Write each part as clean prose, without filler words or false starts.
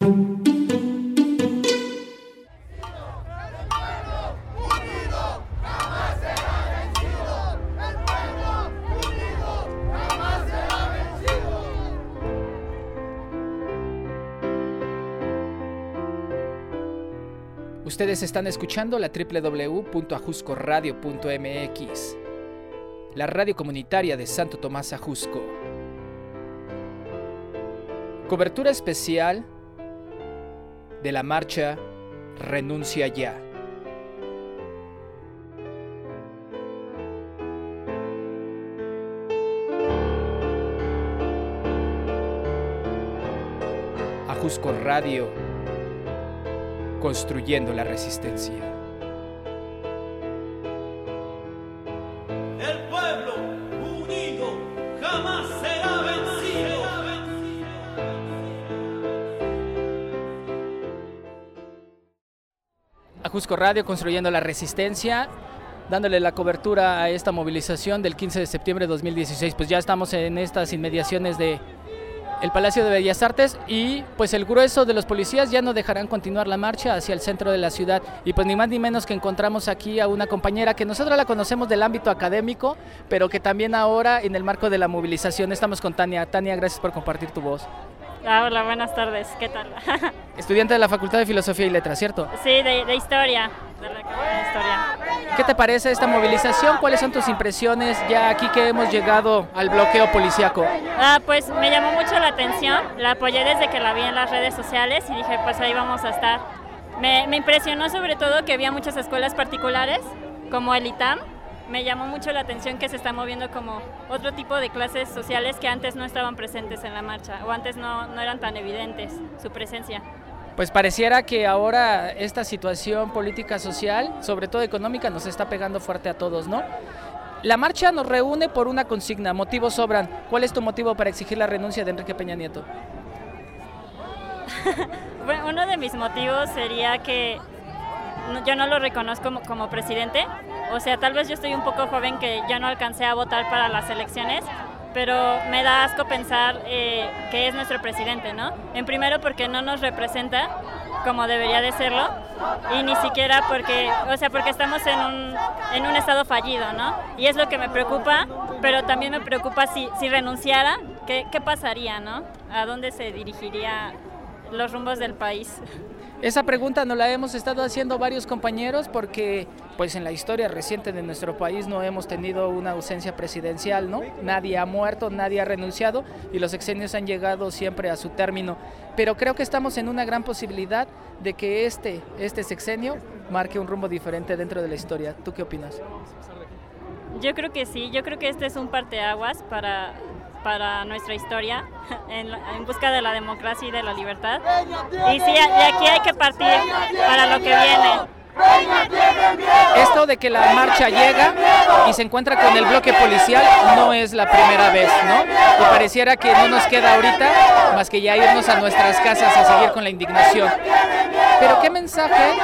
Ustedes están escuchando la www.ajuscoradio.mx, la radio comunitaria de Santo Tomás Ajusco. Cobertura especial de la marcha Renuncia Ya. Ajusco Radio, construyendo la resistencia. El pueblo unido jamás será vencido. Ajusco Radio, construyendo la resistencia, dándole la cobertura a esta movilización del 15 de septiembre de 2016. Pues ya estamos en estas inmediaciones de el Palacio de Bellas Artes y pues el grueso de los policías ya no dejarán continuar la marcha hacia el centro de la ciudad. Y pues ni más ni menos que encontramos aquí a una compañera que nosotros la conocemos del ámbito académico, pero que también ahora en el marco de la movilización estamos con Tania. Tania, gracias por compartir tu voz. Hola, buenas tardes, ¿qué tal? Estudiante de la Facultad de Filosofía y Letras, ¿cierto? Sí, de historia, de la carrera de historia. ¿Qué te parece esta movilización? ¿Cuáles son tus impresiones ya aquí que hemos llegado al bloqueo policíaco? Pues me llamó mucho la atención, la apoyé desde que la vi en las redes sociales y dije, pues ahí vamos a estar. Me impresionó sobre todo que había muchas escuelas particulares, como el ITAM. Me llamó mucho la atención que se está moviendo como otro tipo de clases sociales que antes no estaban presentes en la marcha, o antes no eran tan evidentes su presencia. Pues pareciera que ahora esta situación política social, sobre todo económica, nos está pegando fuerte a todos, ¿no? La marcha nos reúne por una consigna, motivos sobran. ¿Cuál es tu motivo para exigir la renuncia de Enrique Peña Nieto? Bueno, uno de mis motivos sería que yo no lo reconozco como presidente, o sea, tal vez yo estoy un poco joven que ya no alcancé a votar para las elecciones, pero me da asco pensar que es nuestro presidente, ¿no? En primero porque no nos representa como debería de serlo, y ni siquiera porque estamos en un estado fallido, ¿no? Y es lo que me preocupa, pero también me preocupa si renunciara, ¿qué pasaría, ¿no? ¿A dónde se dirigiría los rumbos del país? Esa pregunta nos la hemos estado haciendo varios compañeros porque pues en la historia reciente de nuestro país no hemos tenido una ausencia presidencial, ¿no? Nadie ha muerto, nadie ha renunciado y los sexenios han llegado siempre a su término. Pero creo que estamos en una gran posibilidad de que este sexenio marque un rumbo diferente dentro de la historia. ¿Tú qué opinas? Yo creo que sí, yo creo que este es un parteaguas para nuestra historia en busca de la democracia y de la libertad. Y sí, de aquí hay que partir para lo que viene. Esto de que la marcha llega y se encuentra con el bloque policial no es la primera vez, ¿no? Y pareciera que no nos queda ahorita más que ya irnos a nuestras casas a seguir con la indignación. Pero ¿qué mensaje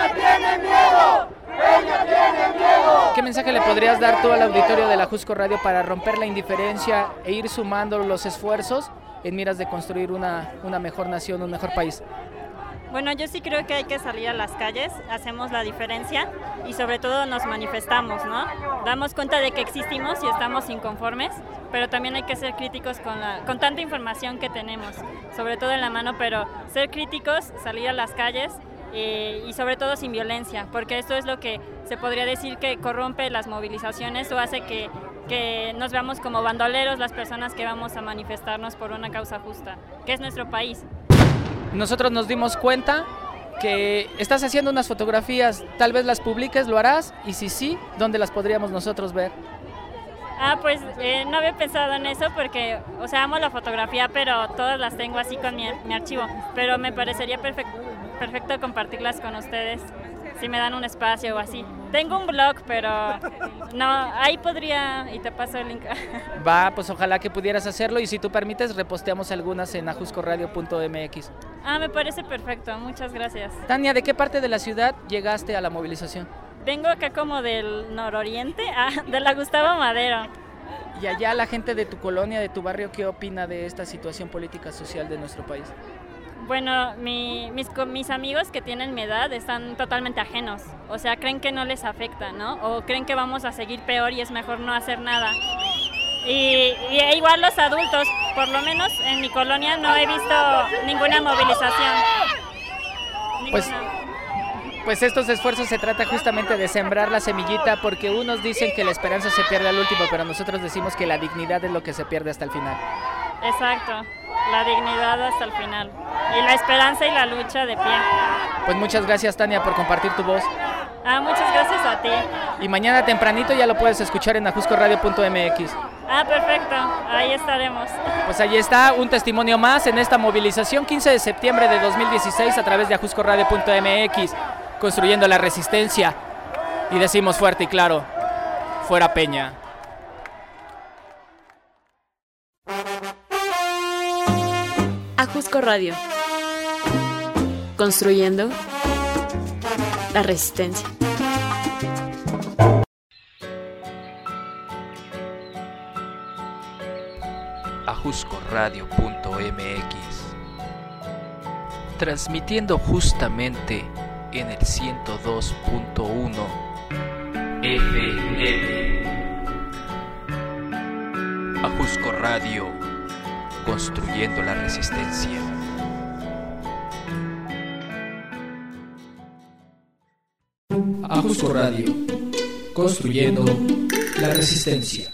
le podrías dar tú al auditorio de la Ajusco Radio para romper la indiferencia e ir sumando los esfuerzos en miras de construir una mejor nación, un mejor país? Bueno, yo sí creo que hay que salir a las calles, hacemos la diferencia y sobre todo nos manifestamos, ¿no? Damos cuenta de que existimos y estamos inconformes, pero también hay que ser críticos con tanta información que tenemos, sobre todo en la mano, pero ser críticos, salir a las calles y sobre todo sin violencia, porque esto es lo que se podría decir que corrompe las movilizaciones o hace que nos veamos como bandoleros las personas que vamos a manifestarnos por una causa justa, que es nuestro país. Nosotros nos dimos cuenta que estás haciendo unas fotografías, tal vez las publiques, ¿lo harás? Y si sí, ¿dónde las podríamos nosotros ver? Pues no había pensado en eso porque, o sea, amo la fotografía, pero todas las tengo así con mi archivo, pero me parecería perfecto compartirlas con ustedes, si me dan un espacio o así. Tengo un blog, pero no, ahí podría, y te paso el link. Va, pues ojalá que pudieras hacerlo y si tú permites, reposteamos algunas en ajuscoradio.mx. Me parece perfecto, muchas gracias. Tania, ¿de qué parte de la ciudad llegaste a la movilización? Vengo acá como del nororiente, de la Gustavo Madero. Y allá la gente de tu colonia, de tu barrio, ¿qué opina de esta situación política social de nuestro país? Bueno, mis amigos que tienen mi edad están totalmente ajenos, o sea, creen que no les afecta, ¿no? O creen que vamos a seguir peor y es mejor no hacer nada. Y igual los adultos, por lo menos en mi colonia no he visto ninguna movilización. Pues estos esfuerzos se trata justamente de sembrar la semillita, porque unos dicen que la esperanza se pierde al último, pero nosotros decimos que la dignidad es lo que se pierde hasta el final. Exacto, la dignidad hasta el final. Y la esperanza y la lucha de pie. Pues muchas gracias, Tania, por compartir tu voz. Muchas gracias a ti. Y mañana tempranito ya lo puedes escuchar en ajuscoradio.mx. Perfecto, ahí estaremos. Pues ahí está un testimonio más en esta movilización 15 de septiembre de 2016 a través de ajuscoradio.mx, construyendo la resistencia. Y decimos fuerte y claro, fuera Peña. Ajusco Radio, construyendo la resistencia. ajuscoradio.mx, transmitiendo justamente en el 102.1 FM. Ajusco Radio, construyendo la resistencia. Ajusco Radio, construyendo la resistencia.